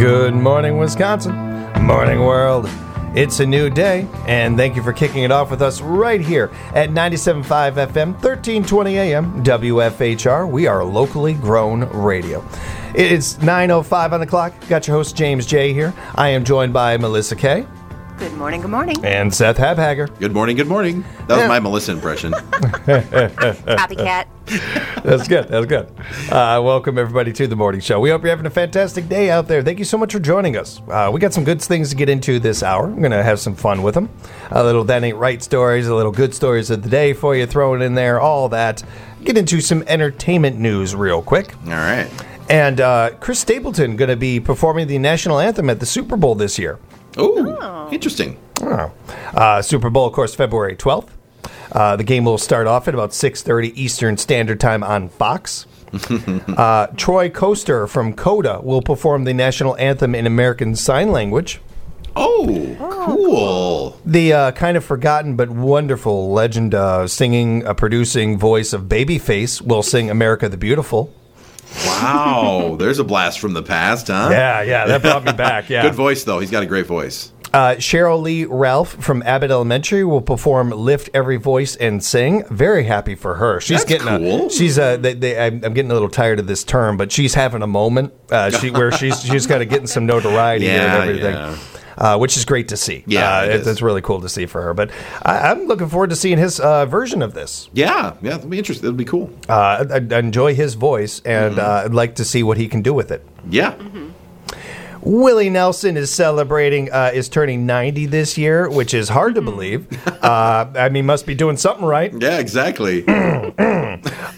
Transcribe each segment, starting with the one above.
Good morning, Wisconsin. Morning, world. It's a new day, and thank you for kicking it off with us right here at 97.5 FM, 1320 AM, WFHR. We are locally grown radio. It's 9:05 on the clock. Got your host, James J. here. I am joined by Melissa K. Good morning, good morning. And Seth Habhager. Good morning, good morning. That was my Melissa impression. Copycat. That's good. That's good. Welcome, everybody, to the morning show. We hope you're having a fantastic day out there. Thank you so much for joining us. We got some good things to get into this hour. I'm going to have some fun with them. A little That Ain't Right stories, a little good stories of the day for you, throw it in there, all that. Get into some entertainment news real quick. All right. And Chris Stapleton going to be performing the national anthem at the Super Bowl this year. Oh, interesting. Super Bowl, of course, February 12th. The game will start off at about 6:30 Eastern Standard Time on Fox. Troy Coaster from Coda will perform the national anthem in American Sign Language. Oh, cool. The kind of forgotten but wonderful legend singing, producing voice of Babyface will sing America the Beautiful. Wow, there's a blast from the past, huh? Yeah, that brought me back, yeah. Good voice, though. He's got a great voice. Cheryl Lee Ralph from Abbott Elementary will perform "Lift Every Voice and Sing." Very happy for her. She's That's cool. I'm getting a little tired of this term, but she's having a moment where she's kind of getting some notoriety here and everything. Yeah. Which is great to see. Yeah, it's really cool to see for her. But I'm looking forward to seeing his version of this. Yeah, it'll be interesting. It'll be cool. I enjoy his voice, and I'd like to see what he can do with it. Yeah. Mm-hmm. Willie Nelson is is turning 90 this year, which is hard to believe. I mean, must be doing something right. Yeah, exactly. I'm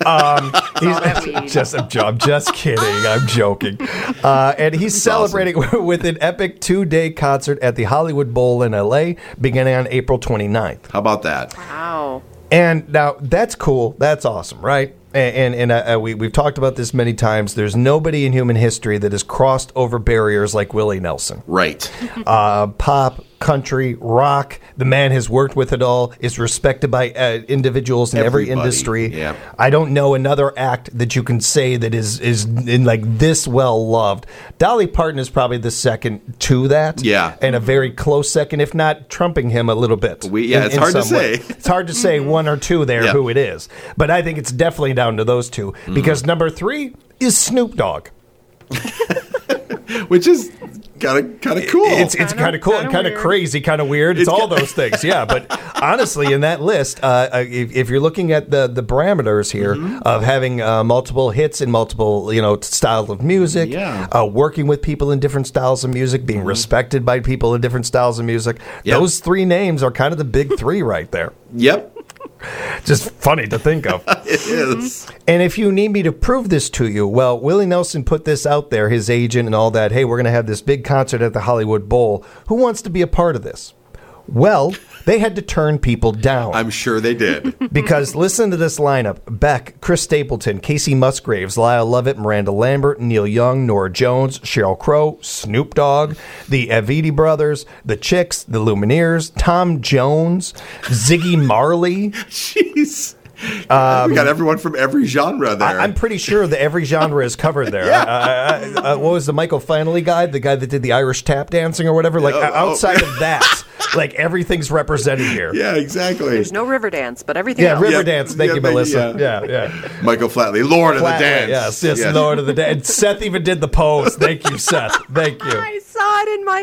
just kidding. I'm joking. And he's celebrating with an epic 2-day concert at the Hollywood Bowl in L.A. beginning on April 29th. How about that? Wow. And now that's cool. That's awesome, right? And we've talked about this many times. There's nobody in human history that has crossed over barriers like Willie Nelson. Right. Pop, country, rock. The man has worked with it all, is respected by individuals in every industry. Yeah. I don't know another act that you can say that is in like this well loved. Dolly Parton is probably the second to that. Yeah. And a very close second, if not trumping him a little bit. It's hard to say. It's hard to say one or two there who it is. But I think it's definitely down to those two. Because number 3 is Snoop Dogg. Which is kind of cool. It's kind of cool and kind of crazy, kind of weird. It's all those things, yeah. But honestly, in that list, if you're looking at the parameters here of having multiple hits in multiple styles of music, working with people in different styles of music, being respected by people in different styles of music, those 3 names are kind of the big 3 right there. Yep. Just funny to think of. It is. And if you need me to prove this to you, well, Willie Nelson put this out there, his agent and all that. Hey, we're going to have this big concert at the Hollywood Bowl. Who wants to be a part of this? Well, they had to turn people down. I'm sure they did. Because listen to this lineup. Beck, Chris Stapleton, Casey Musgraves, Lyle Lovett, Miranda Lambert, Neil Young, Norah Jones, Sheryl Crow, Snoop Dogg, the Aviti Brothers, the Chicks, the Lumineers, Tom Jones, Ziggy Marley. Jeez. We got everyone from every genre there. I'm pretty sure that every genre is covered there. What was the Michael Finley guy? The guy that did the Irish tap dancing or whatever? Like, outside of that, like, everything's represented here. Yeah, exactly. There's no Riverdance, but everything else. Riverdance. Thank you, Melissa. Yeah. Michael Flatley, Lord of the Dance. Yes, Lord of the Dance. And Seth even did the pose. Thank you, Seth. Thank you. I saw it in my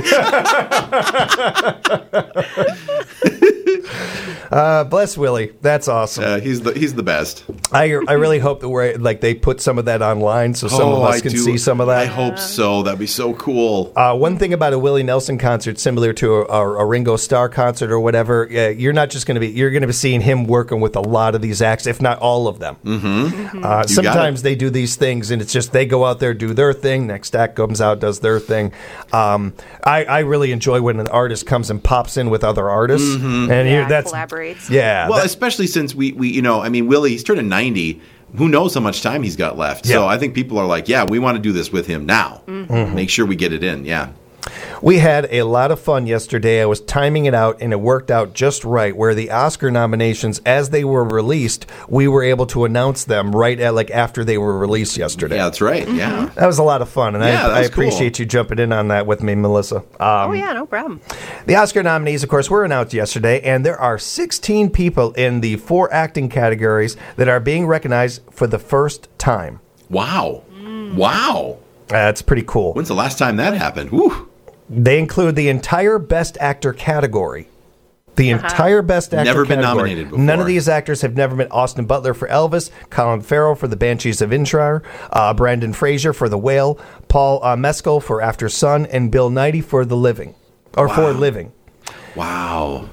head. Bless Willie. That's awesome. He's the best. I really hope that they put some of that online so some of us can see some of that. I hope so. That'd be so cool. One thing about a Willie Nelson concert, similar to a Ringo Starr concert or whatever, you're not just going to be seeing him working with a lot of these acts, if not all of them. Sometimes they do these things and it's just they go out there, do their thing. Next act comes out, does their thing. I really enjoy when an artist comes and pops in with other artists and that's collaborates. Yeah. Well, especially since we Willie, he's turning 90. Who knows how much time he's got left? Yeah. So I think people are like, we want to do this with him now. Make sure we get it in. Yeah. We had a lot of fun yesterday. I was timing it out, and it worked out just right, where the Oscar nominations, as they were released, we were able to announce them right at after they were released yesterday. Yeah, that's right. Yeah. That was a lot of fun, and I cool. appreciate you jumping in on that with me, Melissa. Oh, yeah, no problem. The Oscar nominees, of course, were announced yesterday, and there are 16 people in the 4 acting categories that are being recognized for the first time. Wow. Wow. That's pretty cool. When's the last time that happened? Woo. They include the entire Best Actor category. The entire Best Actor Never been category. nominated before. None of these actors have never been. Austin Butler for Elvis, Colin Farrell for The Banshees of Inisherin, Brendan Fraser for The Whale, Paul Mescal for After Sun, and Bill Nighy for The Living. Or For Living. Wow.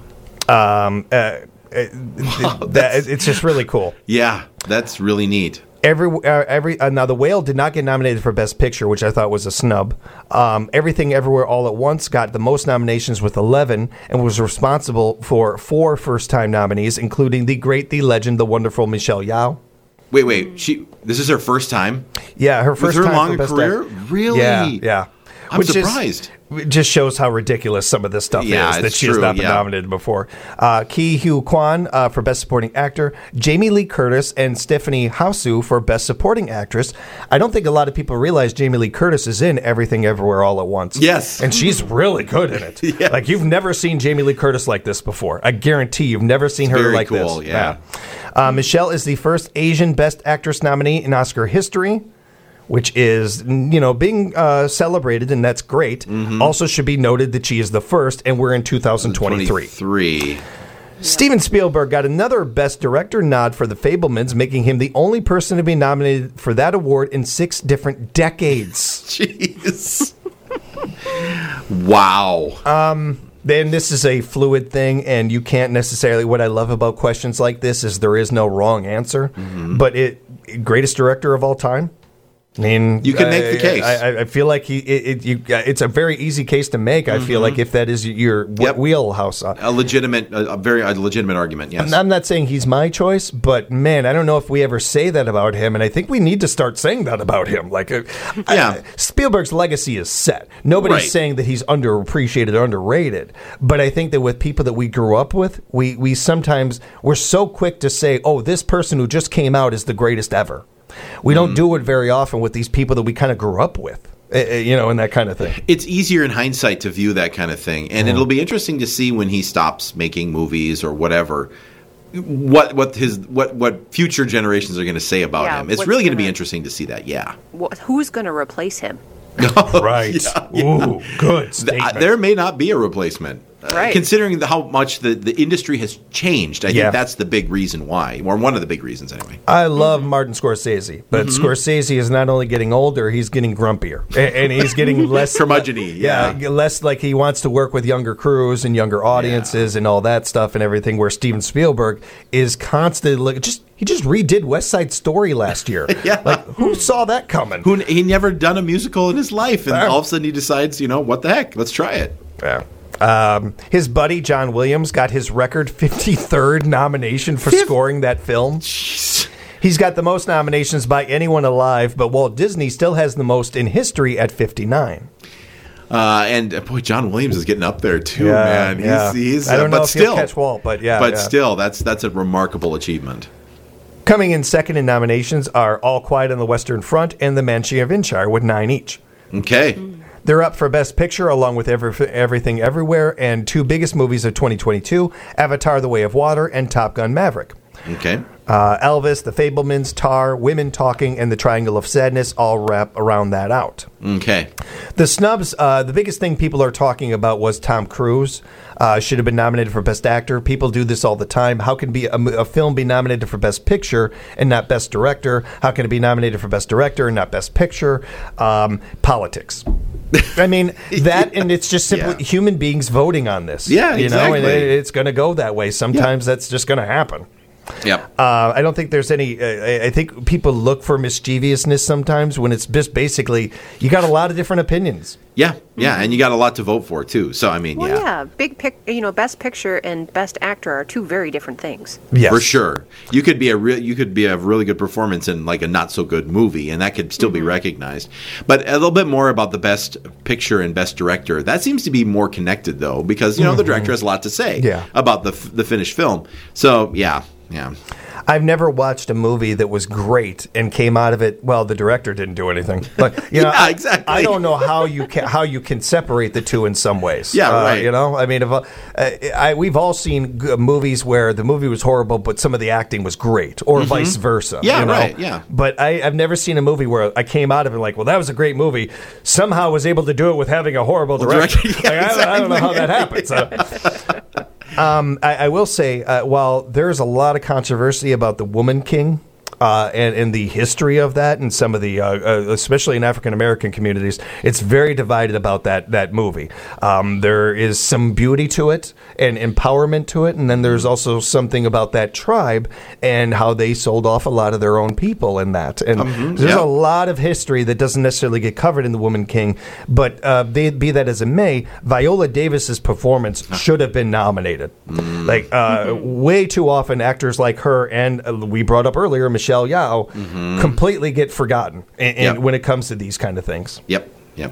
It's just really cool. Yeah, that's really neat. Now, The Whale did not get nominated for Best Picture, which I thought was a snub. Everything Everywhere All at Once got the most nominations with 11 and was responsible for 4 first-time nominees, including the great, the legend, the wonderful Michelle Yeoh. Wait. This is her first time? Yeah, her first With her time long for Best career? Actor. Really? Yeah. I'm surprised. It just shows how ridiculous some of this stuff is that she has not been nominated before. Ki Hugh Kwan for Best Supporting Actor, Jamie Lee Curtis and Stephanie Hsu for Best Supporting Actress. I don't think a lot of people realize Jamie Lee Curtis is in Everything Everywhere All at Once. Yes. And she's really good in it. Yes. You've never seen Jamie Lee Curtis like this before. I guarantee you've never seen her like cool, this. Yeah. Michelle is the first Asian Best Actress nominee in Oscar history, which is, being celebrated, and that's great. Mm-hmm. Also should be noted that she is the first, and we're in 2023. Steven Spielberg got another Best Director nod for The Fabelmans, making him the only person to be nominated for that award in 6 different decades. Jeez. Wow. Then this is a fluid thing, and you can't necessarily. What I love about questions like this is there is no wrong answer, but greatest director of all time. I mean, you can make the case. I feel like it's a very easy case to make. I feel like if that is your wheelhouse, a very legitimate argument. Yes, I'm not saying he's my choice, but man, I don't know if we ever say that about him, and I think we need to start saying that about him. Spielberg's legacy is set. Nobody's saying that he's underappreciated or underrated, but I think that with people that we grew up with, we sometimes we're so quick to say, "Oh, this person who just came out is the greatest ever." We don't do it very often with these people that we kind of grew up with, and that kind of thing. It's easier in hindsight to view that kind of thing, and it'll be interesting to see when he stops making movies or whatever, what future generations are going to say about him. It's really going to be interesting to see that. Yeah, who's going to replace him? Right. Ooh, good statement. There may not be a replacement. Right. Considering how much the industry has changed, I think that's the big reason why, or one of the big reasons anyway. I love Martin Scorsese, but Scorsese is not only getting older, he's getting grumpier. And he's getting less... curmudgeon-y, less like he wants to work with younger crews and younger audiences and all that stuff and everything, where Steven Spielberg is constantly... He just redid West Side Story last year. Who saw that coming? He never done a musical in his life, and all of a sudden he decides, what the heck, let's try it. Yeah. His buddy John Williams got his record 53rd nomination for scoring that film. Jeez. He's got the most nominations by anyone alive, but Walt Disney still has the most in history at 59. And boy, John Williams is getting up there too, man. He's I don't know but if he'll catch Walt, but still, that's a remarkable achievement. Coming in second in nominations are All Quiet on the Western Front and The Banshees of Inisherin with 9 each. Okay. They're up for Best Picture along with Everything Everywhere and 2 biggest movies of 2022, Avatar: The Way of Water and Top Gun: Maverick. Okay. Elvis, The Fabelmans, Tar, Women Talking, and The Triangle of Sadness all wrap around that out. Okay. The snubs, the biggest thing people are talking about was Tom Cruise. Should have been nominated for Best Actor. People do this all the time. How can a film be nominated for Best Picture and not Best Director? How can it be nominated for Best Director and not Best Picture? Politics. I mean, and it's just simply human beings voting on this. Yeah, exactly. And it's going to go that way. Sometimes that's just going to happen. Yep. I don't think there's any. I think people look for mischievousness sometimes when it's just basically you got a lot of different opinions. Yeah, and you got a lot to vote for too. So I mean, Best Picture and Best Actor are two very different things. Yes. For sure. You could be a really good performance in like a not so good movie, and that could still be recognized. But a little bit more about the Best Picture and Best Director. That seems to be more connected though, because the director has a lot to say about the finished film. So yeah. I've never watched a movie that was great and came out of it. Well, the director didn't do anything. But exactly. I don't know how you can separate the two in some ways. Yeah, right. I mean, we've all seen movies where the movie was horrible, but some of the acting was great, or vice versa. Yeah, right. Yeah. But I've never seen a movie where I came out of it like, well, that was a great movie. Somehow was able to do it with having a horrible director. I don't know how that happens. I will say, while there's a lot of controversy about the Woman King and the history of that, and some of the, especially in African American communities, it's very divided about that movie. There is some beauty to it and empowerment to it, and then there's also something about that tribe and how they sold off a lot of their own people in that. And there's a lot of history that doesn't necessarily get covered in The Woman King, but be that as it may, Viola Davis's performance should have been nominated. Way too often, actors like her and we brought up earlier, Michelle Yeoh, completely get forgotten when it comes to these kind of things. Yep.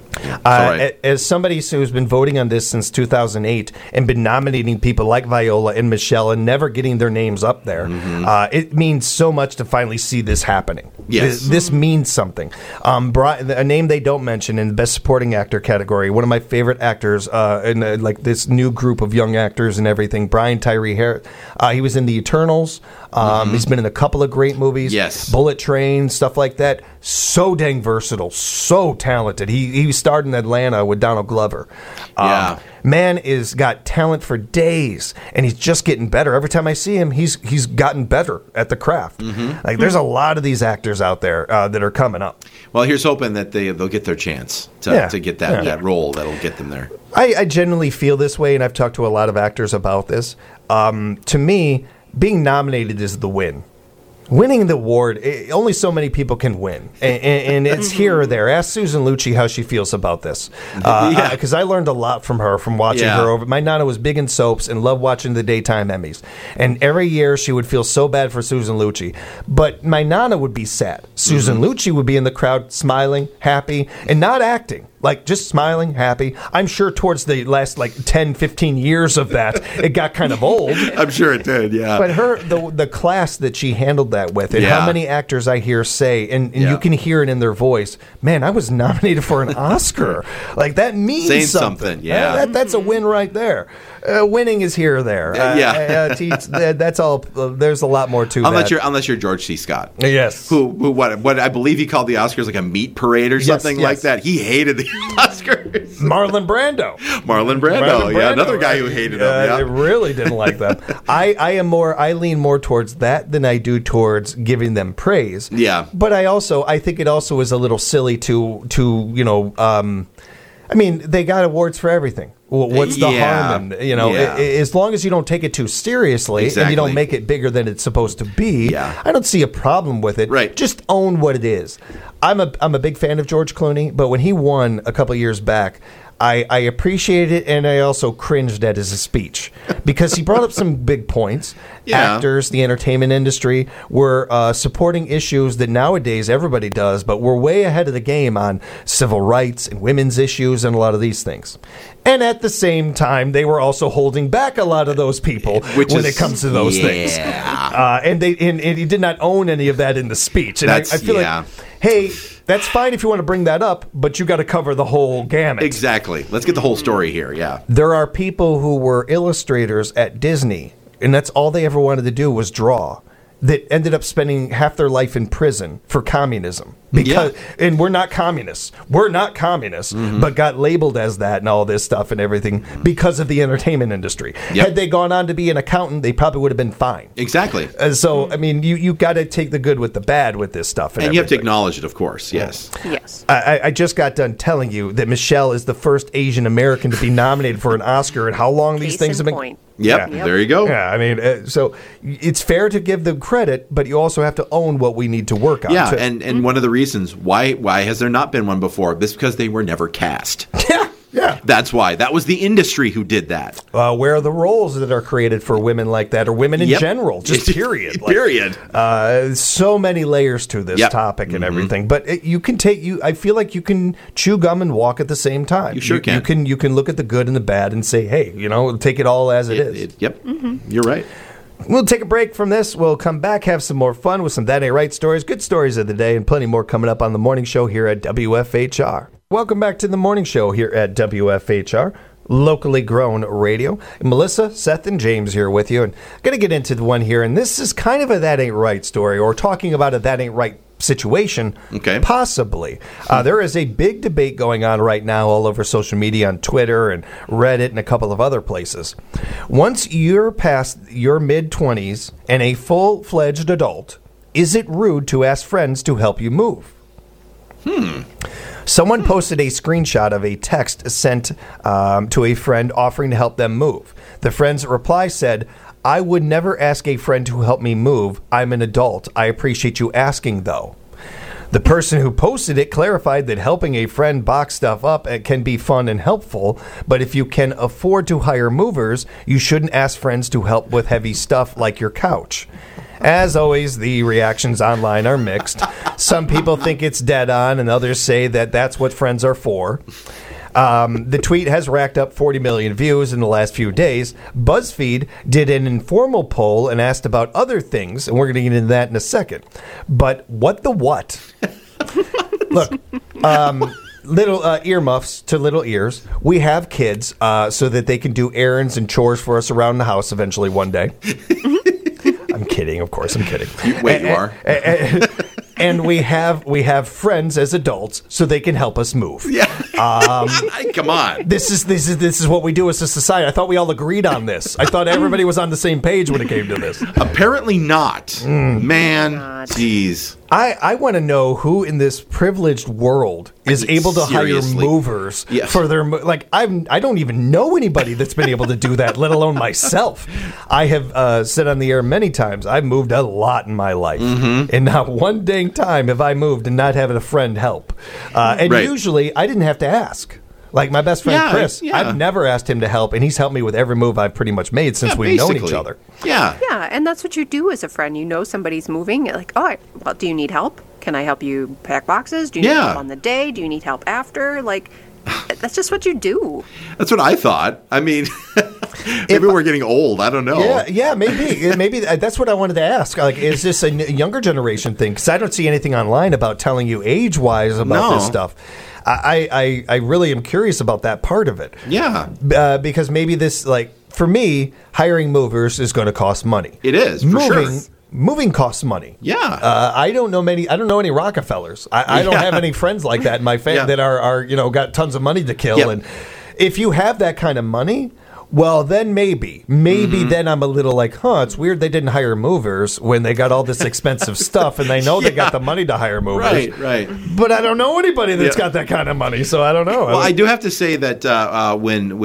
As somebody who's been voting on this since 2008 and been nominating people like Viola and Michelle and never getting their names up there, it means so much to finally see this happening. Yes. This means something. A name they don't mention in the Best Supporting Actor category, one of my favorite actors in this new group of young actors and everything, Brian Tyree Harris. He was in The Eternals. He's been in a couple of great movies. Yes. Bullet Train, stuff like that. So dang versatile, so talented. He starred in Atlanta with Donald Glover. Man is got talent for days, and he's just getting better. Every time I see him, he's gotten better at the craft. There's a lot of these actors out there that are coming up. Well, here's hoping that they'll get their chance to get that role that'll get them there. I genuinely feel this way, and I've talked to a lot of actors about this. To me, being nominated is the win. Winning the award, only so many people can win, and it's here or there. Ask Susan Lucci how she feels about this, because I learned a lot from her from watching her over. My Nana was big in soaps and loved watching the daytime Emmys, and every year she would feel so bad for Susan Lucci, but my Nana would be sad. Susan Lucci would be in the crowd smiling, happy, and not acting. Like, just smiling, happy. I'm sure towards the last, 10, 15 years of that, it got kind of old. I'm sure it did, yeah. But the class that she handled that with, and how many actors I hear say, and you can hear it in their voice, man, I was nominated for an Oscar. That means something. Yeah. That's a win right there. Winning is here or there. That's all. There's a lot more to that. Unless you're George C. Scott. Yes. Who what I believe he called the Oscars like a meat parade or something like that. He hated the Oscars. Marlon Brando. Yeah, another guy who hated them. I really didn't like them. I lean more towards that than I do towards giving them praise. Yeah. But I think it also is a little silly to they got awards for everything. What's the harm in, as long as you don't take it too seriously and you don't make it bigger than it's supposed to be, I don't see a problem with it. Right. Just own what it is. I'm a big fan of George Clooney, but when he won a couple of years back, I appreciated it, and I also cringed at his speech because he brought up some big points. Actors, the entertainment industry were supporting issues that nowadays everybody does, but we're way ahead of the game on civil rights and women's issues and a lot of these things. And at the same time, they were also holding back a lot of those people when it comes to those things. And he did not own any of that in the speech. And I feel like, hey, that's fine if you want to bring that up, but you got to cover the whole gamut. Exactly. Let's get the whole story here, There are people who were illustrators at Disney, and that's all they ever wanted to do was draw, that ended up spending half their life in prison for communism because, and we're not communists. We're not communists, but got labeled as that and all this stuff and everything because of the entertainment industry. Had they gone on to be an accountant, they probably would have been fine. Exactly. So, I mean, you got to take the good with the bad with this stuff. And you have to acknowledge it, of course. Yes. Yes. I just got done telling you that Michelle is the first Asian American to be nominated for an Oscar, and how long these things have been. Point. Yep, there you go. Yeah, I mean, so it's fair to give them credit, but you also have to own what we need to work on. Yeah, and one of the reasons why has there not been one before? This is because they were never cast. Yeah. That's why. That was the industry who did that. Where are the roles that are created for women like that, or women in general, just period. Period. So many layers to this topic and everything. But I feel like you can chew gum and walk at the same time. You sure can. You can look at the good and the bad and say, hey, take it all as it is. You're right. We'll take a break from this. We'll come back, have some more fun with some That Ain't Right stories, good stories of the day, and plenty more coming up on the morning show here at WFHR. Welcome back to the morning show here at WFHR, locally grown radio. Melissa, Seth, and James here with you. And I'm going to get into the one here, and this is kind of a That Ain't Right story, or talking about a That Ain't Right situation, possibly. There is a big debate going on right now all over social media, on Twitter and Reddit and a couple of other places. Once you're past your mid-20s and a full-fledged adult, is it rude to ask friends to help you move? Someone posted a screenshot of a text sent to a friend offering to help them move. The friend's reply said, "I would never ask a friend to help me move. I'm an adult. I appreciate you asking, though." The person who posted it clarified that helping a friend box stuff up can be fun and helpful, but if you can afford to hire movers, you shouldn't ask friends to help with heavy stuff like your couch. As always, the reactions online are mixed. Some people think it's dead on, and others say that that's what friends are for. The tweet has racked up 40 million views in the last few days. BuzzFeed did an informal poll and asked about other things, and we're going to get into that in a second. But what the what? Look, little earmuffs to little ears. We have kids so that they can do errands and chores for us around the house eventually one day. I'm kidding, of course, I'm kidding. You are. And we have friends as adults, so they can help us move. Yeah. Come on. This is what we do as a society. I thought we all agreed on this. I thought everybody was on the same page when it came to this. Apparently not. Man, jeez. I want to know who in this privileged world is able to hire movers for their I don't even know anybody that's been able to do that, let alone myself. I have said on the air many times, I've moved a lot in my life, and not one dang time have I moved and not having a friend help. Usually I didn't have to ask. Like my best friend Chris, I've never asked him to help, and he's helped me with every move I've pretty much made since we've known each other. Yeah, and that's what you do as a friend. You know somebody's moving. Like, well, do you need help? Can I help you pack boxes? Do you need help on the day? Do you need help after? Like, that's just what you do. That's what I thought. I mean, maybe we're getting old. I don't know. Yeah, maybe that's what I wanted to ask. Like, is this a younger generation thing? Because I don't see anything online about telling you age-wise about this stuff. I really am curious about that part of it. Yeah. Because maybe this, for me, hiring movers is going to cost money. It is, for sure. Moving costs money. Yeah. I don't know any Rockefellers. I don't have any friends like that in my family that are got tons of money to kill. And if you have that kind of money, well, then maybe then I'm a little like, it's weird they didn't hire movers when they got all this expensive stuff, and they know they got the money to hire movers. Right. But I don't know anybody that's got that kind of money, so I don't know. Well, I do have to say that when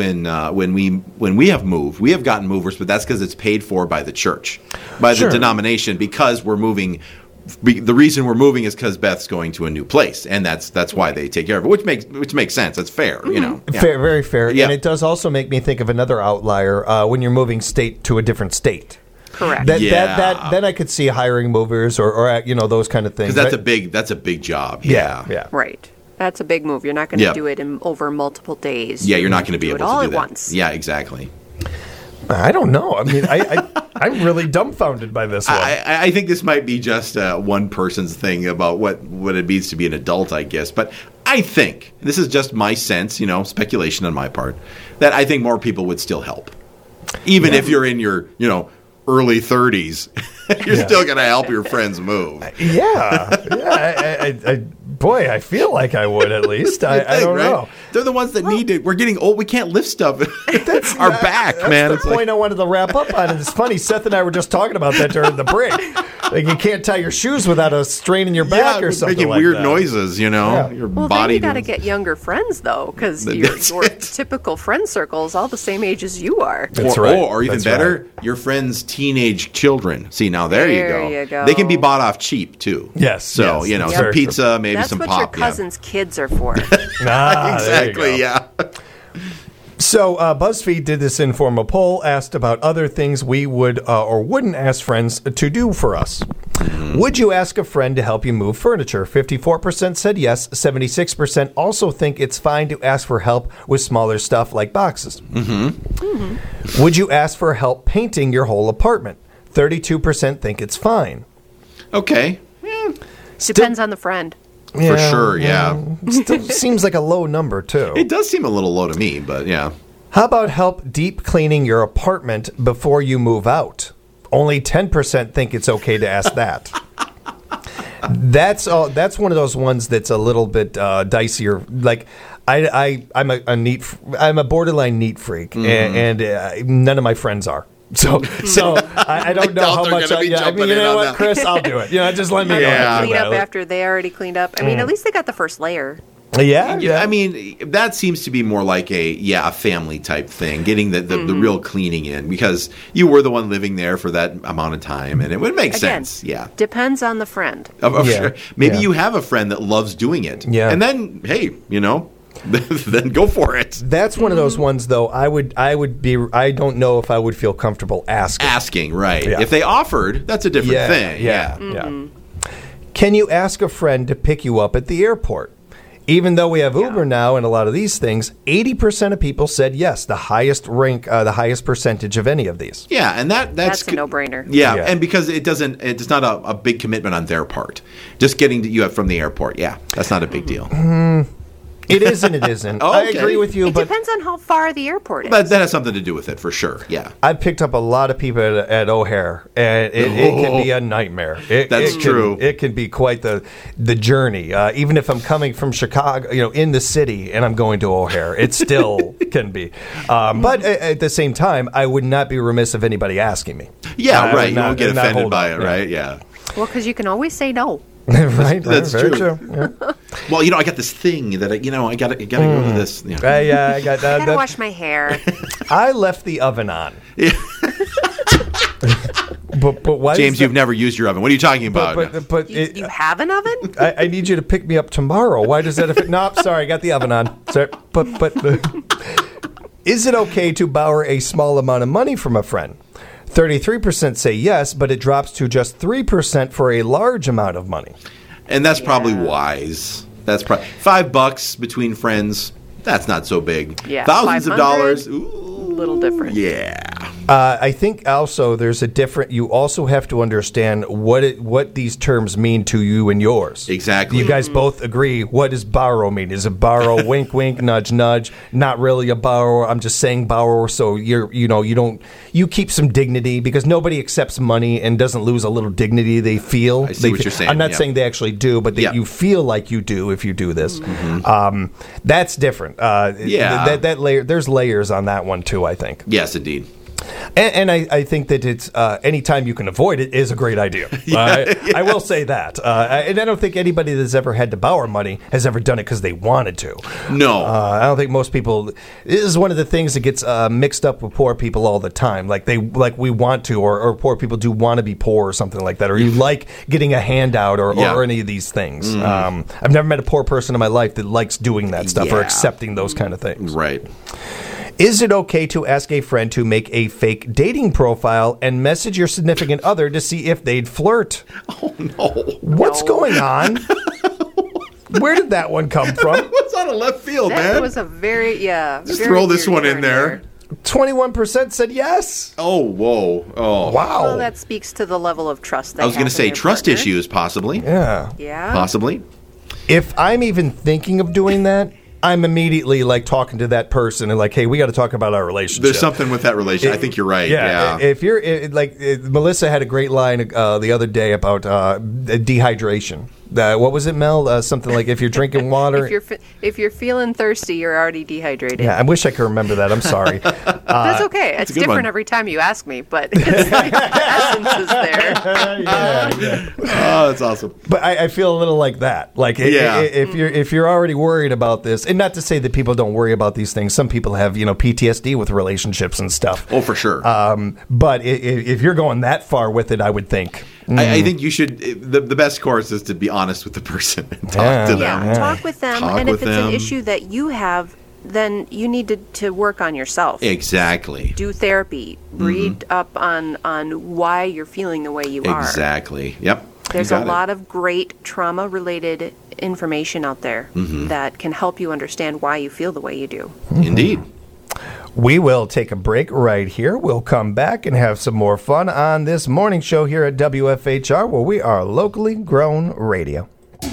we have moved, we have gotten movers, but that's because it's paid for by the church, by the denomination, because we're moving. The reason we're moving is because Beth's going to a new place, and that's why they take care of it, which makes sense. That's fair, Fair, very fair. Yeah. And it does also make me think of another outlier when you're moving state to a different state. Correct. Then I could see hiring movers or those kind of things. Because that's a big job. Yeah. Right. That's a big move. You're not going to do it in over multiple days. Yeah, you're not going to be able to do all that at once. Yeah, exactly. I don't know. I mean, I'm really dumbfounded by this one. I think this might be just one person's thing about what it means to be an adult, I guess. But I think, this is just my sense, speculation on my part, that I think more people would still help. Even if you're in your, early 30s. You're still going to help your friends move. Yeah. Boy, I feel like I would at least. I don't know. They're the ones that need it. We're getting old. We can't lift stuff. Our back, man. That's the point I wanted to wrap up on. And it's funny. Seth and I were just talking about that during the break. Like you can't tie your shoes without a strain in your back or something making like weird that. noises, you know. Yeah. Your body. Then you got to get younger friends though, because your typical friend circle is all the same age as you are. That's right. Or even better, your friends' teenage children. See, now there you go. They can be bought off cheap too. Yes. So some pizza, maybe some pop. That's what your cousin's kids are for. Exactly. Yeah. So BuzzFeed did this informal poll, asked about other things we would or wouldn't ask friends to do for us. Mm-hmm. Would you ask a friend to help you move furniture? 54% said yes. 76% also think it's fine to ask for help with smaller stuff like boxes. Mm-hmm. Mm-hmm. Would you ask for help painting your whole apartment? 32% think it's fine. Okay. Depends on the friend. For sure, yeah. Still seems like a low number, too. It does seem a little low to me, but yeah. How about help deep cleaning your apartment before you move out? Only 10% think it's okay to ask that. That's one of those ones that's a little bit dicier. Like, I'm a borderline neat freak, and none of my friends are. So I don't know how much. You know what, Chris? I'll do it. Just let me know. Clean up after they already cleaned up. I mean, at least they got the first layer. Yeah. I mean, that seems to be more like a family type thing, getting the real cleaning in, because you were the one living there for that amount of time, and it would make sense. Yeah. Depends on the friend. Sure. Maybe you have a friend that loves doing it. Yeah. And then, hey, then go for it. That's one of those ones, though. I don't know if I would feel comfortable asking. Right? Yeah. If they offered, that's a different thing. Yeah. Can you ask a friend to pick you up at the airport? Even though we have Uber now and a lot of these things, 80% of people said yes. The highest percentage of any of these. Yeah, and that's a no-brainer. Yeah, and because it's not a big commitment on their part. Just getting you from the airport. Yeah, that's not a big deal. It is and it isn't. Okay. I agree with you. It depends on how far the airport is. But that has something to do with it, for sure. Yeah. I've picked up a lot of people at O'Hare, and it can be a nightmare. That's true. It can be quite the journey. Even if I'm coming from Chicago, in the city, and I'm going to O'Hare, it still can be. But at the same time, I would not be remiss of anybody asking me. Yeah, right. You won't get offended by it, right? Yeah. Well, because you can always say no. Right, that's very true. Yeah. Well, I got this thing that I gotta go to this. I gotta wash my hair. I left the oven on. Yeah. but why, James? You've never used your oven. What are you talking about? But you have an oven? I need you to pick me up tomorrow. Why does that? No, sorry, I got the oven on. Sorry, but is it okay to borrow a small amount of money from a friend? 33% say yes, but it drops to just 3% for a large amount of money. And that's probably wise. That's probably $5 between friends. That's not so big. Yeah, thousands of dollars. Ooh, little different. Yeah. I think also there's a different. You also have to understand what these terms mean to you and yours. Exactly. You guys both agree. What does borrow mean? Is it borrow? Wink, wink, nudge, nudge. Not really a borrower. I'm just saying borrower. So you keep some dignity, because nobody accepts money and doesn't lose a little dignity they feel. I see what you're saying. I'm not saying they actually do, but that you feel like you do if you do this. Mm-hmm. That's different. That layer. There's layers on that one too, I think. Yes, indeed. And I think that it's anytime you can avoid it is a great idea. I will say that. And I don't think anybody that's ever had to borrow money has ever done it because they wanted to. No. I don't think most people. This is one of the things that gets mixed up with poor people all the time. Like we want to, or poor people do want to be poor or something like that. Or you like getting a handout or any of these things. I've never met a poor person in my life that likes doing that stuff or accepting those kind of things. Right. Is it okay to ask a friend to make a fake dating profile and message your significant other to see if they'd flirt? Oh, no. What's going on? Where did that one come from? That was out of left field, man. That was a very, Just throw this one in there. 21% said yes. Oh, whoa. Oh. Wow. Well, that speaks to the level of trust they have. I was going to say trust issues, possibly. Yeah. Yeah. Possibly. If I'm even thinking of doing that, I'm immediately like talking to that person and like, hey, we got to talk about our relationship. There's something with that relationship. I think you're right. Yeah. If you're Melissa had a great line the other day about dehydration. What was it, Mel? Something like if you're drinking water. if you're feeling thirsty, you're already dehydrated. Yeah, I wish I could remember that. I'm sorry. That's okay. It's different every time you ask me, but it's like the essence is there. Yeah. Oh, that's awesome. But I feel a little like that. Like if you're already worried about this, and not to say that people don't worry about these things. Some people have PTSD with relationships and stuff. Oh, for sure. But if you're going that far with it, I would think. I think you should. The best course is to be honest with the person and talk to them. Yeah, talk with them. And if it's an issue that you have, then you need to work on yourself. Exactly. Do therapy. Read up on why you're feeling the way you are. Exactly. Yep. There's a lot of great trauma-related information out there that can help you understand why you feel the way you do. Indeed. We will take a break right here. We'll come back and have some more fun on this morning show here at WFHR, where we are locally grown radio.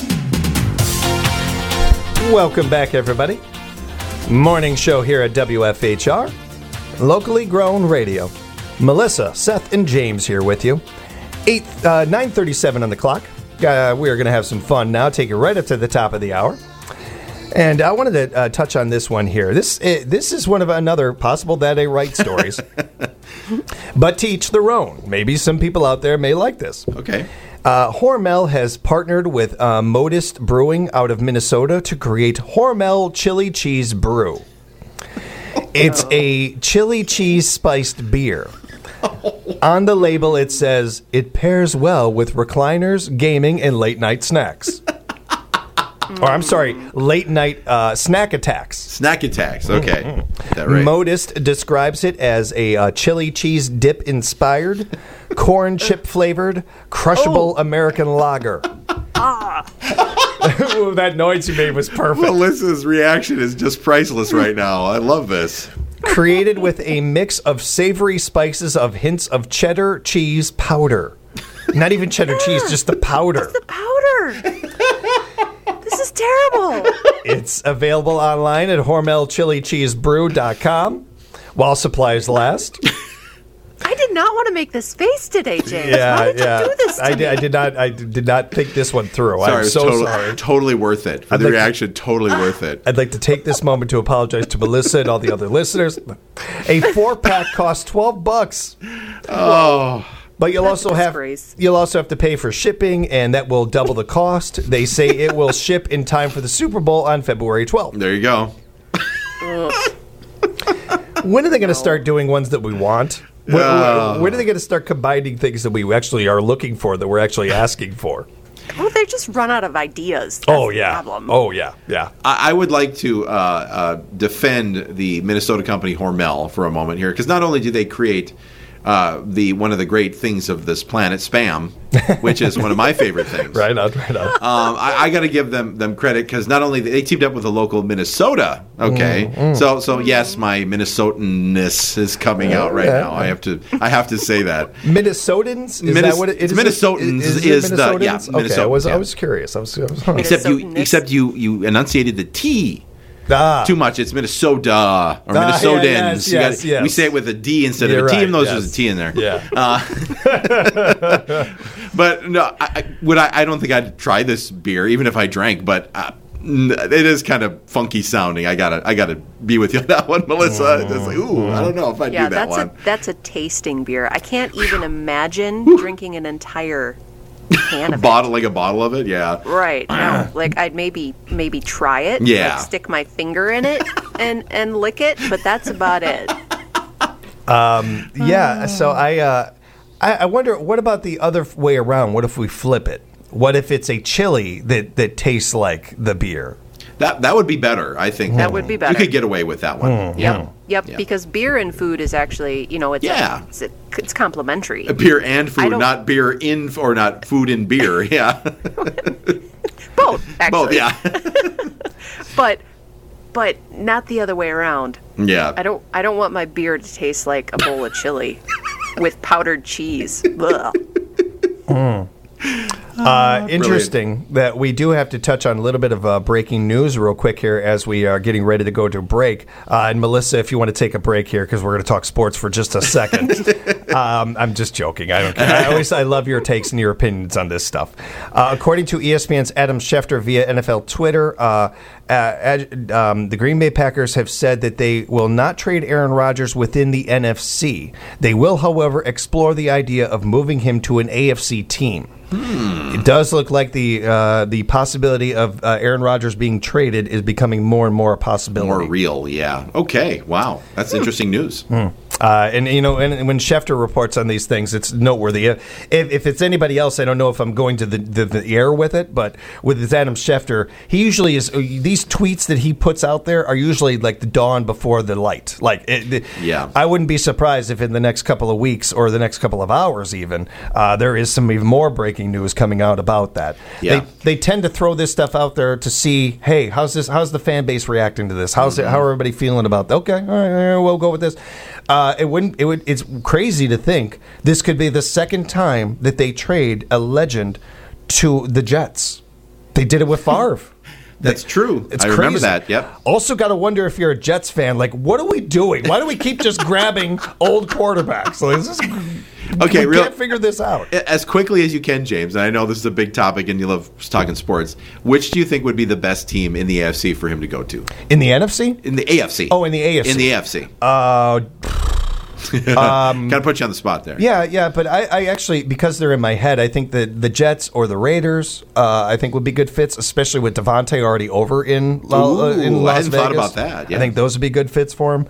Welcome back, everybody. Morning show here at WFHR, locally grown radio. Melissa, Seth, and James here with you. 9:37 on the clock. We are going to have some fun now. Take it right up to the top of the hour. And I wanted to touch on this one here. This is one of another possible That Ain't Right stories. But to each their own. Maybe some people out there may like this. Okay. Hormel has partnered with Modist Brewing out of Minnesota to create Hormel Chili Cheese Brew. It's a chili cheese spiced beer. On the label, it says, it pairs well with recliners, gaming, and late night snacks. Or, I'm sorry, late night snack attacks. Snack attacks, okay. That right? Modist describes it as a chili cheese dip inspired, corn chip flavored, crushable American lager. Ooh, that noise you made was perfect. Melissa's reaction is just priceless right now. I love this. Created with a mix of savory spices of hints of cheddar cheese powder. Not even cheddar cheese, just the powder. It's the powder. This is terrible. It's available online at HormelChiliCheeseBrew.com while supplies last. I did not want to make this face today, James. Why did you do this to me? I did not think this one through. Sorry, I'm so sorry. Totally worth it. For the reaction, totally worth it. I'd like to take this moment to apologize to Melissa and all the other listeners. A 4-pack costs $12. Oh. But you'll also have to pay for shipping, and that will double the cost. They say it will ship in time for the Super Bowl on February 12th. There you go. When are they going to start doing ones that we want? When are they going to start combining things that we actually are looking for, that we're actually asking for? Well, they just run out of ideas. That's the problem. Oh, yeah. I would like to defend the Minnesota company Hormel for a moment here, because not only do they create one of the great things of this planet, Spam, which is one of my favorite things. Right on. I got to give them credit, because not only they teamed up with a local Minnesota. Okay, so yes, my Minnesotanness is coming out right now. I have to say that Minnesotans. Is that what it is? Minnesotans is the Minnesotans? Okay, I was curious. Except you enunciated the T. Too much. It's Minnesota or Minnesotans. Yes. We say it with a D instead of a T, even though there's a T in there. Yeah. But no, I don't think I'd try this beer, even if I drank. But it is kind of funky sounding. I gotta be with you on that one, Melissa. It's like, I don't know if I'd do that one. That's a tasting beer. I can't even imagine drinking an entire can of like a bottle of it, yeah. Right. No, like I'd maybe try it. Yeah. Like stick my finger in it and lick it, but that's about it. Yeah. So I wonder, what about the other way around? What if we flip it? What if it's a chili that tastes like the beer? That would be better, I think. That would be better. You could get away with that one. Yep, because beer and food is actually, it's complementary. Beer and food, not beer in or not food in beer. Yeah. Both, actually. Both, yeah. but not the other way around. Yeah. I don't want my beer to taste like a bowl of chili with powdered cheese. Ugh. Interesting that we do have to touch on a little bit of breaking news real quick here as we are getting ready to go to break. And Melissa, if you want to take a break here, because we're going to talk sports for just a second. I'm just joking. I don't care. I love your takes and your opinions on this stuff. According to ESPN's Adam Schefter via NFL Twitter, the Green Bay Packers have said that they will not trade Aaron Rodgers within the NFC. They will, however, explore the idea of moving him to an AFC team. It does look like the possibility of Aaron Rodgers being traded is becoming more and more a possibility. More real, yeah. Okay, wow. That's interesting news. And when Schefter reports on these things, it's noteworthy. If it's anybody else, I don't know if I'm going to the air with it, but with Adam Schefter, he usually is. These tweets that he puts out there are usually like the dawn before the light. I wouldn't be surprised if in the next couple of weeks or the next couple of hours even, there is some even more breaking news coming out about that. Yeah. They tend to throw this stuff out there to see, hey, how's the fan base reacting to this? How are everybody feeling about that? Okay, all right, we'll go with this. It's crazy to think this could be the second time that they trade a legend to the Jets. They did it with Favre. That's true. It's crazy. Remember that. Yep. Also, got to wonder if you're a Jets fan. Like, what are we doing? Why do we keep just grabbing old quarterbacks? We can't figure this out. As quickly as you can, James, and I know this is a big topic and you love talking sports, which do you think would be the best team in the AFC for him to go to? In the NFC? In the AFC. Oh, in the AFC. In the AFC. Kind of put you on the spot there. Yeah, but I actually, because they're in my head, I think that the Jets or the Raiders, I think would be good fits, especially with Devontae already over in Las Vegas. I hadn't thought about that. Yeah. I think those would be good fits for him.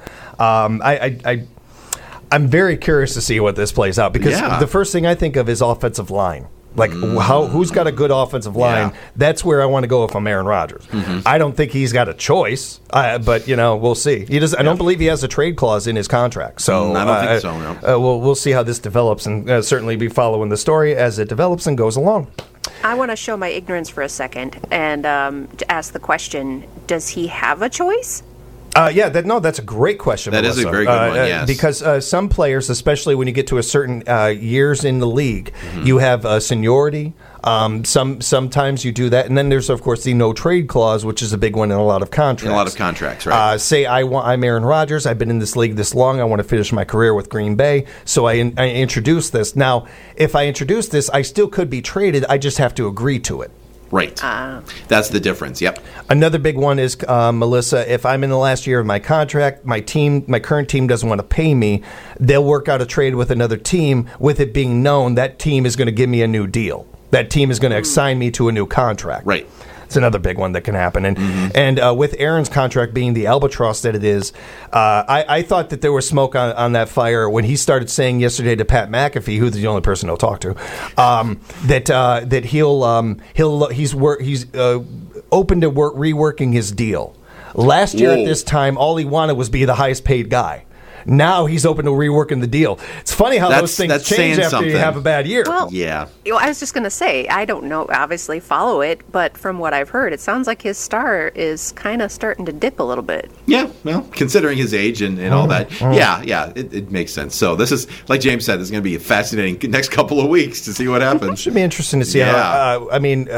I'm very curious to see what this plays out because the first thing I think of is offensive line. Like, who's got a good offensive line? Yeah. That's where I want to go if I'm Aaron Rodgers. Mm-hmm. I don't think he's got a choice, but we'll see. He does. I don't believe he has a trade clause in his contract. So I don't think so. No. We'll see how this develops, and certainly be following the story as it develops and goes along. I want to show my ignorance for a second and to ask the question: does he have a choice? That's a great question, Melissa. Is a very good one, yes. Because some players, especially when you get to a certain years in the league, you have seniority. Sometimes you do that. And then there's, of course, the no-trade clause, which is a big one in a lot of contracts. In a lot of contracts, right. Say I'm Aaron Rodgers. I've been in this league this long. I want to finish my career with Green Bay. So I introduce this. Now, if I introduce this, I still could be traded. I just have to agree to it. Right. That's the difference. Yep. Another big one is, Melissa, if I'm in the last year of my contract, my current team doesn't want to pay me, they'll work out a trade with another team with it being known that team is going to give me a new deal. That team is going to assign me to a new contract. Right. It's another big one that can happen. And with Aaron's contract being the albatross that it is, I thought that there was smoke on that fire when he started saying yesterday to Pat McAfee, who's the only person he'll talk to, that he's open to reworking his deal. Last year at this time, all he wanted was be the highest paid guy. Now he's open to reworking the deal. It's funny how those things change after you have a bad year. Well, yeah. I was just going to say, I don't know, obviously follow it, but from what I've heard, it sounds like his star is kind of starting to dip a little bit. Yeah, well, considering his age and all that, it makes sense. So this is, like James said, this is going to be a fascinating next couple of weeks to see what happens. Should be interesting to see how,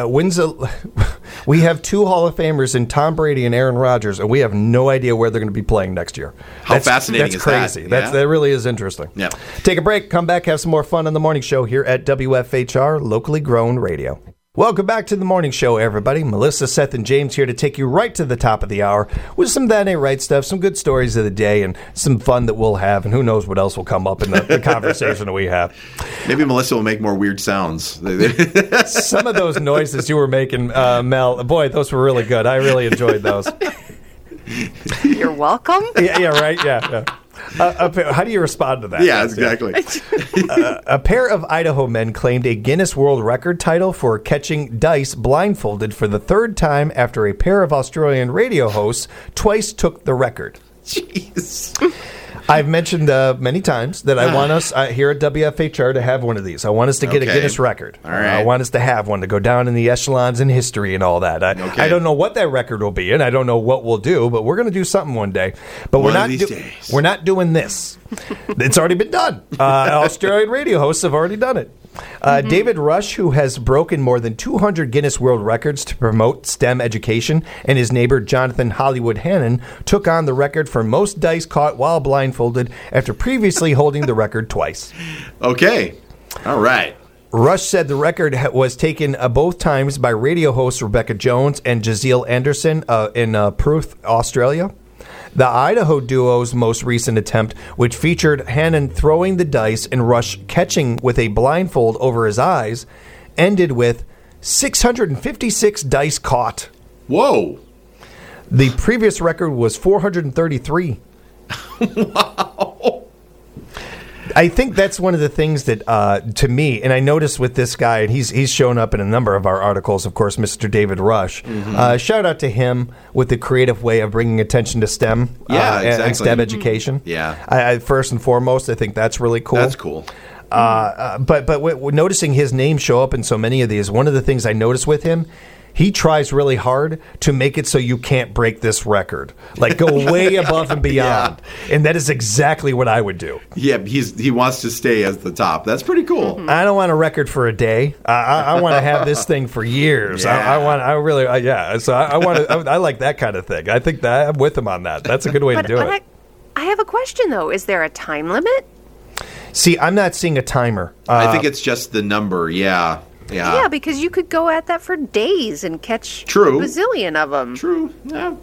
we have two Hall of Famers in Tom Brady and Aaron Rodgers, and we have no idea where they're going to be playing next year. How fascinating is that? Crazy. That really is interesting. Yeah. Take a break, come back, have some more fun on the morning show here at WFHR, locally grown radio. Welcome back to the morning show, everybody. Melissa, Seth, and James here to take you right to the top of the hour with some That Ain't Right stuff, some good stories of the day, and some fun that we'll have, and who knows what else will come up in the conversation that we have. Maybe Melissa will make more weird sounds. Some of those noises you were making, Mel, boy, those were really good. I really enjoyed those. You're welcome. Yeah, right? Yeah. How do you respond to that? Yeah, exactly. A pair of Idaho men claimed a Guinness World Record title for catching dice blindfolded for the third time after a pair of Australian radio hosts twice took the record. Jeez. I've mentioned many times that I want us here at WFHR to have one of these. I want us to get a Guinness record. All right. I want us to have one to go down in the echelons in history and all that. I don't know what that record will be, and I don't know what we'll do, but we're going to do something one day. But we're not doing this. It's already been done. Australian radio hosts have already done it. David Rush, who has broken more than 200 Guinness World Records to promote STEM education, and his neighbor Jonathan Hollywood Hannon took on the record for most dice caught while blindfolded after previously holding the record twice. Okay. All right. Rush said the record was taken both times by radio hosts Rebecca Jones and Jazeel Anderson in Perth, Australia. The Idaho duo's most recent attempt, which featured Hannon throwing the dice and Rush catching with a blindfold over his eyes, ended with 656 dice caught. Whoa. The previous record was 433. Wow. I think that's one of the things that, to me, and I noticed with this guy, and he's shown up in a number of our articles, of course, Mr. David Rush. Shout out to him with the creative way of bringing attention to STEM and STEM education. Yeah. I first and foremost, I think that's really cool. That's cool. But noticing his name show up in so many of these, one of the things I noticed with him, he tries really hard to make it so you can't break this record. Like, go way above and beyond. Yeah. And that is exactly what I would do. Yeah, he wants to stay as the top. That's pretty cool. I don't want a record for a day. I want to have this thing for years. Yeah. So I like that kind of thing. I think that I'm with him on that. That's a good way to do it. I have a question, though. Is there a time limit? See, I'm not seeing a timer. I think it's just the number, yeah. Yeah, because you could go at that for days and catch a bazillion of them. True. Yeah.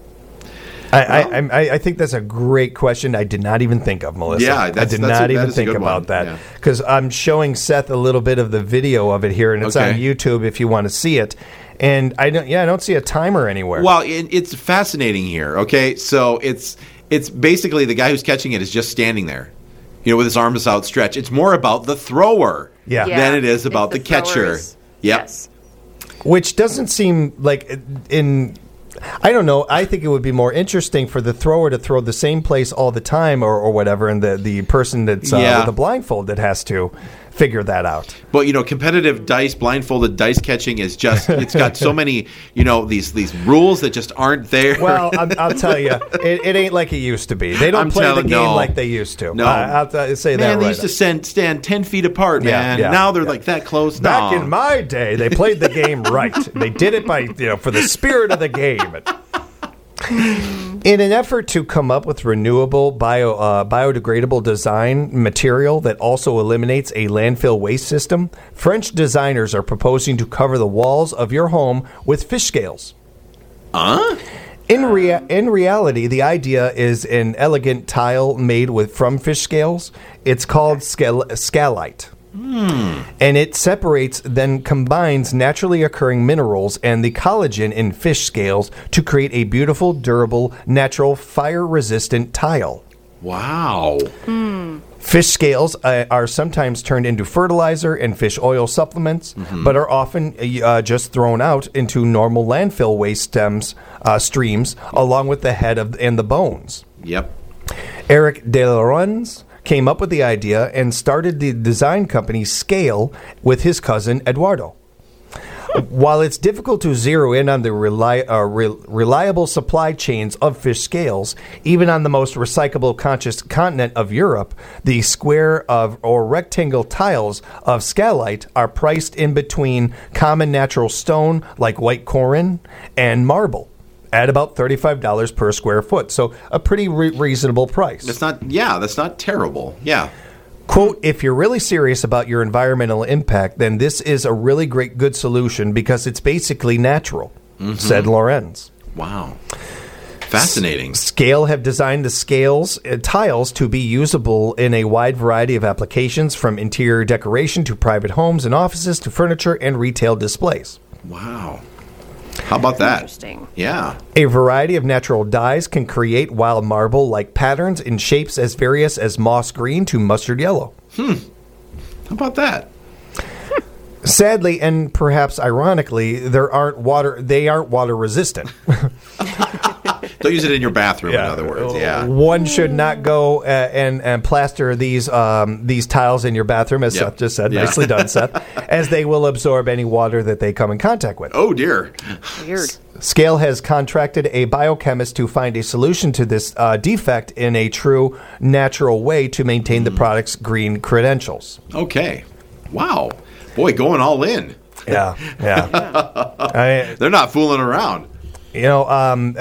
I think that's a great question. I did not even think of, Melissa. Yeah, I did not even think about that because I'm showing Seth a little bit of the video of it here, and it's on YouTube if you want to see it. And I don't see a timer anywhere. Well, it's fascinating here. Okay, so it's basically the guy who's catching it is just standing there, with his arms outstretched. It's more about the thrower than it is about the catcher. Yes. Which doesn't seem like I don't know. I think it would be more interesting for the thrower to throw the same place all the time or whatever, and the person that's with the blindfold that has to figure that out. But competitive blindfolded dice catching is just, it's got so many, these rules that just aren't there. Well, I'll tell you, it ain't like it used to be. They don't play the game like they used to. No. I'll say that right. They used to stand 10 feet apart, man. Yeah. Now they're like that close. Back in my day, they played the game right. They did it by, for the spirit of the game. In an effort to come up with renewable, biodegradable design material that also eliminates a landfill waste system, French designers are proposing to cover the walls of your home with fish scales. In reality, the idea is an elegant tile made from fish scales. It's called scalite. And it separates, then combines naturally occurring minerals and the collagen in fish scales to create a beautiful, durable, natural, fire-resistant tile. Wow. Fish scales are sometimes turned into fertilizer and fish oil supplements, but are often just thrown out into normal landfill waste streams, along with the head and the bones. Yep. Eric Delarens came up with the idea and started the design company Scale with his cousin Eduardo. While it's difficult to zero in on the reliable supply chains of fish scales, even on the most recyclable conscious continent of Europe, the square or rectangle tiles of scalite are priced in between common natural stone like white corin and marble, at about $35 per square foot. So a pretty reasonable price. That's not terrible. Yeah. Quote, if you're really serious about your environmental impact, then this is a really good solution because it's basically natural, said Lorenz. Wow. Fascinating. Scale have designed the tiles to be usable in a wide variety of applications, from interior decoration to private homes and offices to furniture and retail displays. Wow. How about that? Interesting. Yeah. A variety of natural dyes can create wild marble-like patterns in shapes as various as moss green to mustard yellow. How about that? Sadly, and perhaps ironically, they aren't water resistant. Don't use it in your bathroom, in other words. Yeah. One should not go and plaster these tiles in your bathroom, as Seth just said. Yeah. Nicely done, Seth. As they will absorb any water that they come in contact with. Oh, dear. Weird. Scale has contracted a biochemist to find a solution to this defect in a true natural way to maintain the product's green credentials. Okay. Wow. Boy, going all in. Yeah. They're not fooling around. I'm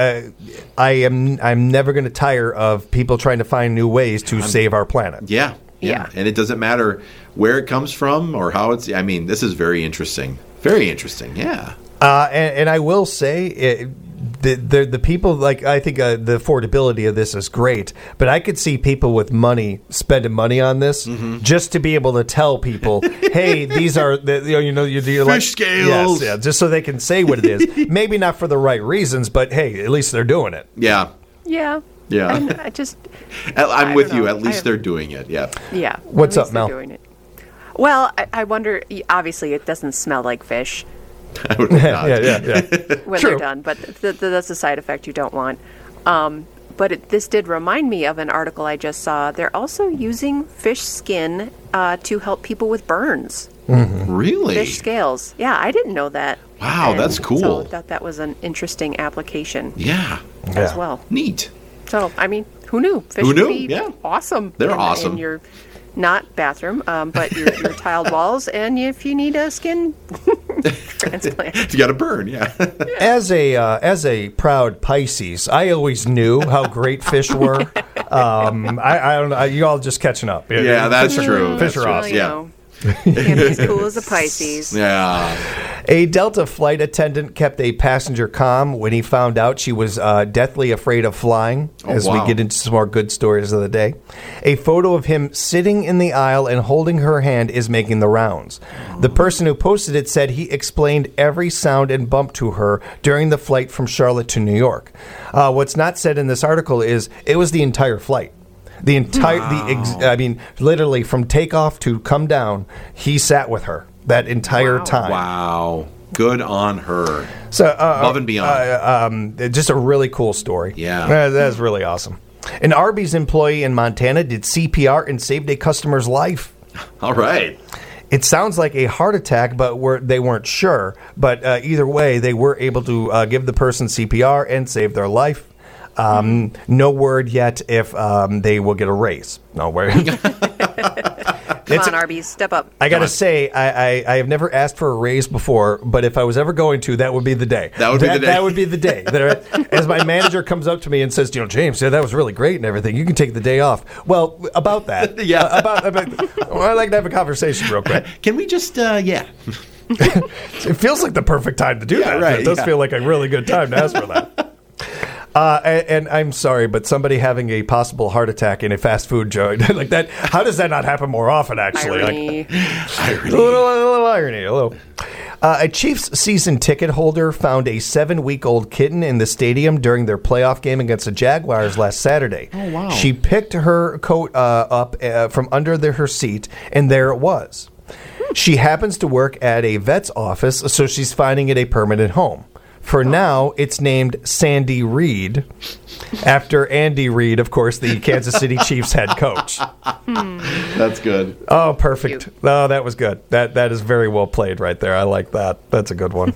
never going to tire of people trying to find new ways to save our planet. Yeah. And it doesn't matter where it comes from or how it's. I mean, this is very interesting. Very interesting. Yeah. And I will say, the people, like, I think the affordability of this is great, but I could see people with money spending money on this just to be able to tell people, hey, these are you're fish scales. Yes, just so they can say what it is. Maybe not for the right reasons, but hey, at least they're doing it. Yeah. And I'm with you. At least they're doing it. Yeah. What's up, Mel? Doing it. Well, I wonder. Obviously, it doesn't smell like fish. I would not. Yeah. When they're done, but that's a side effect you don't want. But this did remind me of an article I just saw. They're also using fish skin to help people with burns. Really? Fish scales. Yeah, I didn't know that. Wow, that's cool. So I thought that was an interesting application. Yeah. As well. Neat. So, I mean, who knew? Fish Who knew? Would be awesome. They're awesome. In your not bathroom, but your tiled walls, and if you need a skin transplant. If you got a burn, As a proud Pisces, I always knew how great fish were. I don't know. You all just catching up. Yeah, that's true. Fish are awesome. Yeah. Can't be as cool as a Pisces. Yeah. A Delta flight attendant kept a passenger calm when he found out she was deathly afraid of flying, as we get into some more good stories of the day. A photo of him sitting in the aisle and holding her hand is making the rounds. The person who posted it said he explained every sound and bump to her during the flight from Charlotte to New York. What's not said in this article is it was the entire flight. The entire, literally from takeoff to come down, he sat with her that entire time. Wow. Good on her. So above and beyond. Just a really cool story. Yeah. That's really awesome. An Arby's employee in Montana did CPR and saved a customer's life. All right. It sounds like a heart attack, but they weren't sure. But either way, they were able to give the person CPR and save their life. No word yet if they will get a raise. No word. Come on, Arby's, step up. I got to say, I have never asked for a raise before, but if I was ever going to, that would be the day. That would be the day. As my manager comes up to me and says, James, that was really great and everything. You can take the day off. Well, about that. I'd like to have a conversation real quick. Can we just, It feels like the perfect time to do that. Right, it does feel like a really good time to ask for that. And I'm sorry, but somebody having a possible heart attack in a fast food joint like that, how does that not happen more often, actually? Irony. A little irony. A Chiefs season ticket holder found a 7-week-old kitten in the stadium during their playoff game against the Jaguars last Saturday. Oh, wow. She picked her coat up from under her seat, and there it was. She happens to work at a vet's office, so she's finding it a permanent home. For now, it's named Sandy Reed, after Andy Reid, of course, the Kansas City Chiefs head coach. That's good. Oh, perfect. Oh, that was good. That is very well played right there. I like that. That's a good one.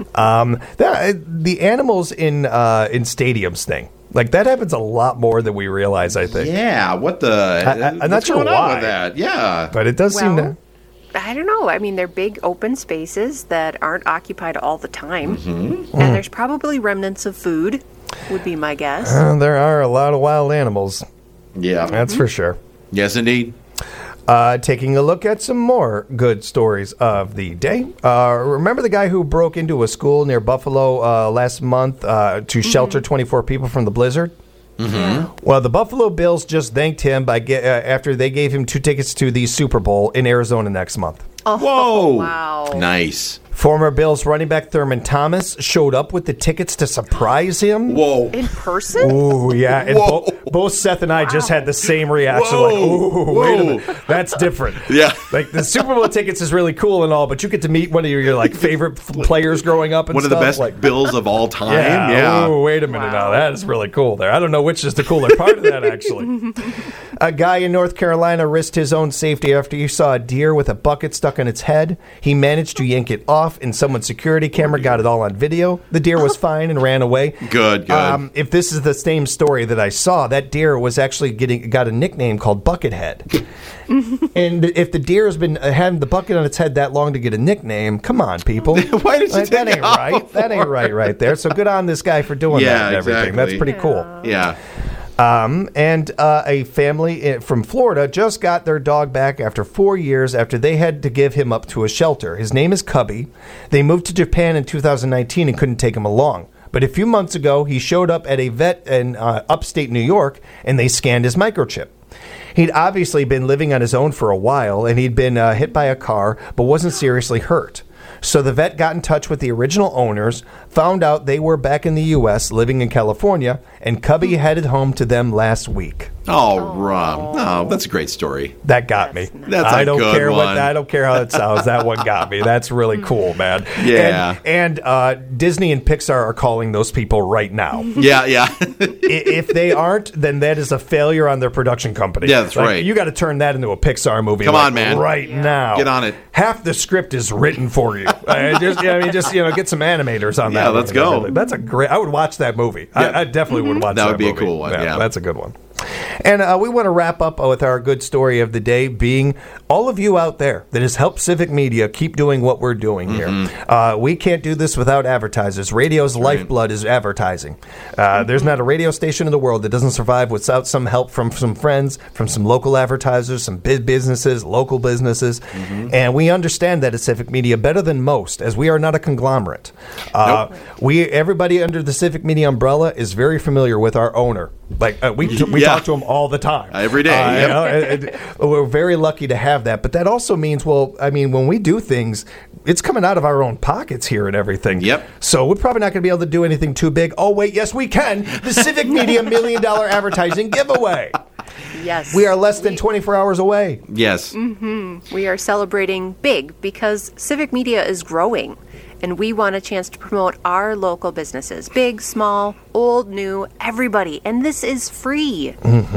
The animals in stadiums thing. Like, that happens a lot more than we realize, I think. Yeah, I'm not sure why. With that? Yeah. But it does seem to... I don't know. I mean, they're big open spaces that aren't occupied all the time. And there's probably remnants of food, would be my guess. There are a lot of wild animals. Yeah. That's for sure. Yes, indeed. Taking a look at some more good stories of the day. Remember the guy who broke into a school near Buffalo last month to shelter 24 people from the blizzard? Mm-hmm. Well, the Buffalo Bills just thanked him after they gave him 2 tickets to the Super Bowl in Arizona next month. Oh, whoa! Wow. Nice. Former Bills running back Thurman Thomas showed up with the tickets to surprise him. Whoa. In person? Ooh, yeah. And both Seth and I just had the same reaction. Whoa. Like, ooh, wait a minute. That's different. Yeah. Like, the Super Bowl tickets is really cool and all, but you get to meet one of your like favorite players growing up and one stuff. One of the best Bills of all time. Yeah. Ooh, wait a minute now. That is really cool there. I don't know which is the cooler part of that, actually. A guy in North Carolina risked his own safety after he saw a deer with a bucket stuck in its head. He managed to yank it off, and someone's security camera got it all on video. The deer was fine and ran away. Good. If this is the same story that I saw, that deer was actually got a nickname called Buckethead. And if the deer has been having the bucket on its head that long to get a nickname, come on, people. Why did you take that ain't it off right. before? That ain't right there. So good on this guy for doing that and everything. Exactly. That's pretty cool. Yeah. And a family from Florida just got their dog back after 4 years after they had to give him up to a shelter. His name is Cubby. They moved to Japan in 2019 and couldn't take him along. But a few months ago, he showed up at a vet in upstate New York, and they scanned his microchip. He'd obviously been living on his own for a while, and he'd been hit by a car, but wasn't seriously hurt. So the vet got in touch with the original owners, found out they were back in the U.S., living in California, and Cubby headed home to them last week. Oh, Rob. Oh, that's a great story. That got me. That's I don't good care one. I don't care how it sounds. That one got me. That's really cool, man. Yeah. And Disney and Pixar are calling those people right now. Yeah. If they aren't, then that is a failure on their production company. Yeah, that's right. You got to turn that into a Pixar movie. Come on, man. Right now. Get on it. Half the script is written for you. Just get some animators on that. Yeah, let's go. That's a great. I would watch that movie. Yeah. I definitely would watch that. That would be movie. a cool one. Yeah, that's a good one. And we want to wrap up with our good story of the day being all of you out there that has helped Civic Media keep doing what we're doing here. We can't do this without advertisers. Radio's lifeblood is advertising. There's not a radio station in the world that doesn't survive without some help from some friends, from some local advertisers, some big businesses, local businesses. And we understand that at Civic Media better than most, as we are not a conglomerate. Nope. Everybody under the Civic Media umbrella is very familiar with our owner. Like we talk to him all the time, every day. We're very lucky to have that. But that also means, when we do things, it's coming out of our own pockets here and everything. Yep. So we're probably not going to be able to do anything too big. Oh wait, yes we can. The Civic Media $1 million advertising giveaway. Yes. We are less than 24 hours away. Yes. We are celebrating big because Civic Media is growing. And we want a chance to promote our local businesses. Big, small, old, new, everybody. And this is free.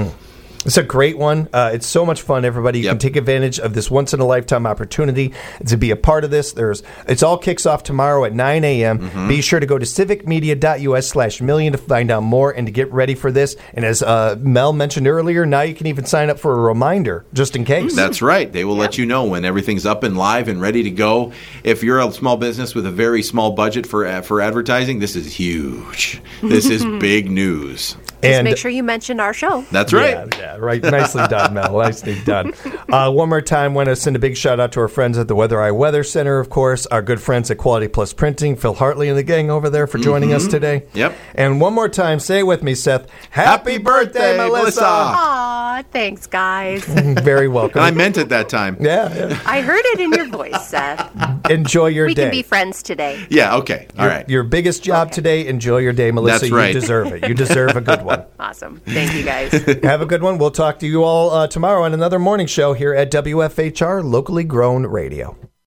It's a great one. It's so much fun, everybody. You can take advantage of this once-in-a-lifetime opportunity to be a part of this. It's all kicks off tomorrow at 9 a.m. Be sure to go to civicmedia.us/million to find out more and to get ready for this. And as Mel mentioned earlier, now you can even sign up for a reminder just in case. That's right. They will let you know when everything's up and live and ready to go. If you're a small business with a very small budget for advertising, this is huge. This is big news. Just make sure you mention our show. That's right. Yeah, right. Nicely done, Mel. Nicely done. One more time, want to send a big shout out to our friends at the Weather Eye Weather Center, of course, our good friends at Quality Plus Printing, Phil Hartley and the gang over there for joining us today. Yep. And one more time, say it with me, Seth. Happy birthday, Melissa. Aw, thanks, guys. Very welcome. And I meant it that time. Yeah. I heard it in your voice, Seth. Enjoy your We day. can be friends today. Yeah, okay. All right. Your biggest job today, enjoy your day, Melissa. That's right. You deserve it. You deserve a good one. Awesome. Thank you, guys. Have a good one. We'll talk to you all tomorrow on another morning show here at WFHR Locally Grown Radio.